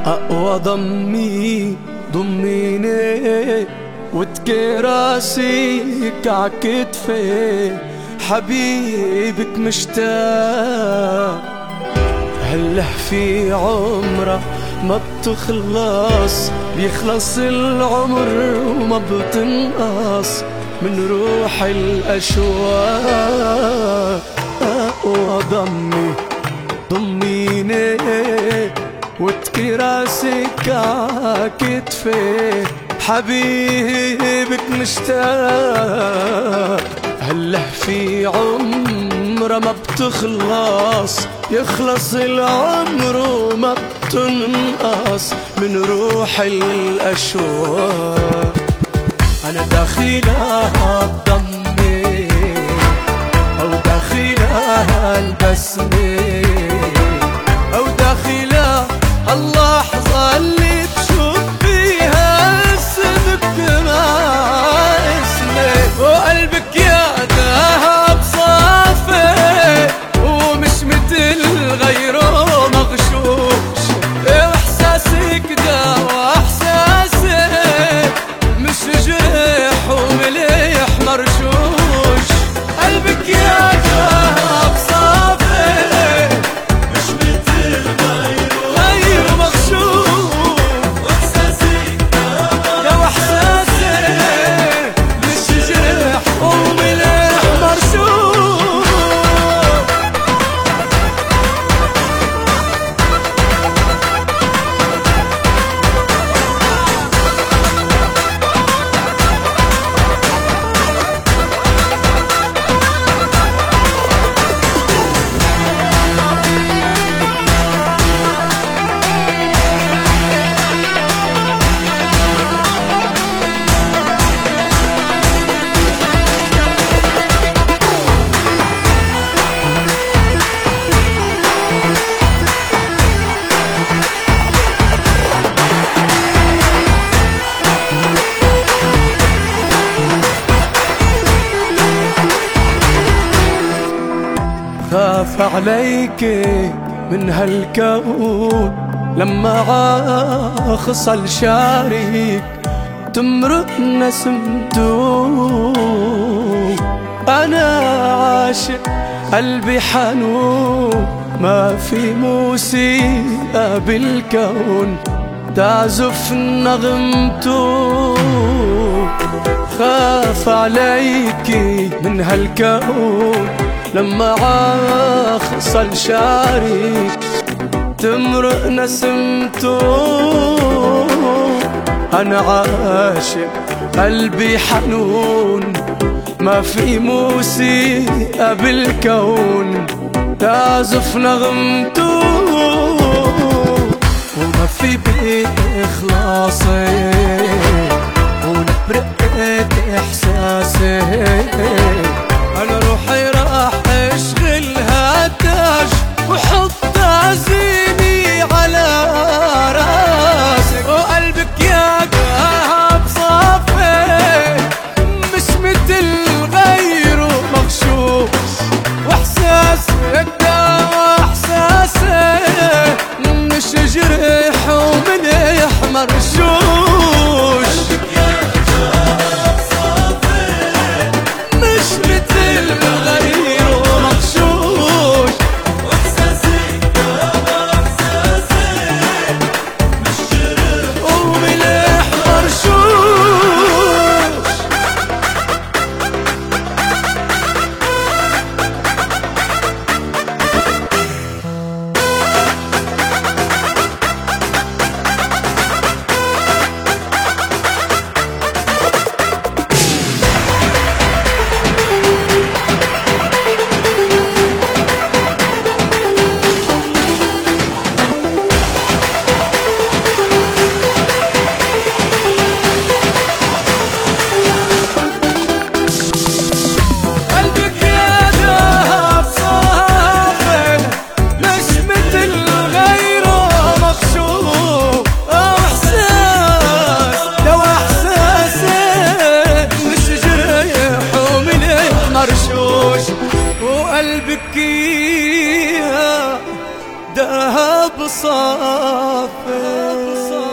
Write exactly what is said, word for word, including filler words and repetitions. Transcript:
أقوى ضمي ضميني وتكراسيك عكتفي، حبيبك مشتاق. هله في عمره ما بتخلص، بيخلص العمر وما بتنقص من روح الأشواق. أقوى ضمي ضميني وتكراسك عكتفي، حبيبك مشتاق. هله في عمره ما بتخلص، يخلص العمر وما بتنقص من روح الأشواق. أنا داخلها الضمي أو داخلها البسمة أو داخلها اللحظة اللي تشوف فيها اسمك مع اسمي، وقلبك يا ذهب صافي ومش مثل غيره مغشوش. احساسك ده واحساسي مش جرح ومليح مرشوش. قلبك يا ذهب صافي مش مثل غيره غيره مغشوش. واحساسك ده واحساسي مش جرح ومليح مرشوش. خاف عليك من هالكون لما عاخصل شاريك تمرق نسمته. أنا عاشق قلبي حنون، ما في موسيقى بالكون تعزف نغمته. خاف عليكي من هالكون لما عاخصل شاري تمرق نسمته. أنا عاشق قلبي حنون، ما في موسيقى بالكون تعزف نغمته. وما في بإخلاصي ونبرقة إحساسي، أنا روحي راح اشغلها تاج وحط عزيمي على راسك. وقلبك يا ذهب صافي مش مثل غيره مغشوش. واحساسك ده واحساسي مش جرح ومليح مرشوش. ذهب صافي.